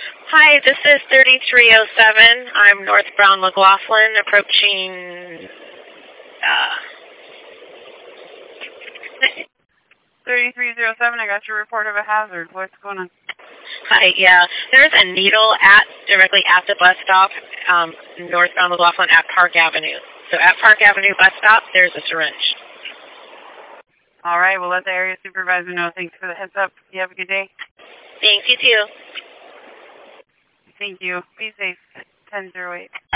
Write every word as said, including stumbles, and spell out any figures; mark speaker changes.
Speaker 1: Hi, this is thirty-three oh seven. I'm northbound McLaughlin, approaching, uh...
Speaker 2: thirty-three oh seven, I got your report of a hazard. What's going on?
Speaker 1: Hi, yeah. There's a needle at directly at the bus stop, um, northbound McLaughlin at Park Avenue. So at Park Avenue bus stop, there's a syringe.
Speaker 2: All right, we'll let the area supervisor know. Thanks for the heads up. You have a good day.
Speaker 1: Thanks, you too.
Speaker 2: Thank you. Be safe. ten oh eight.